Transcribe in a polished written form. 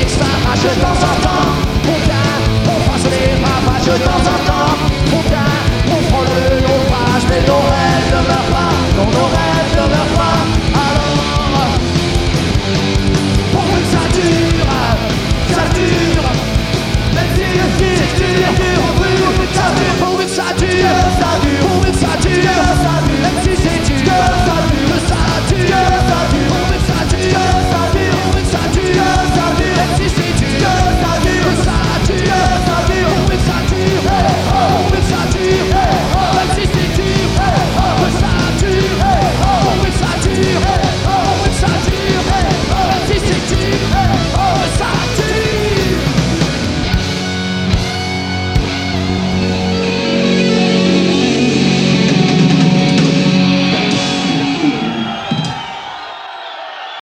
que ça marche de temps en temps. Faut bien qu'on fasse les ravages de temps en temps. Faut bien qu'on prend le naufrage, mais nos rêves ne meurent pas. Non, nos rêves ne meurent pas.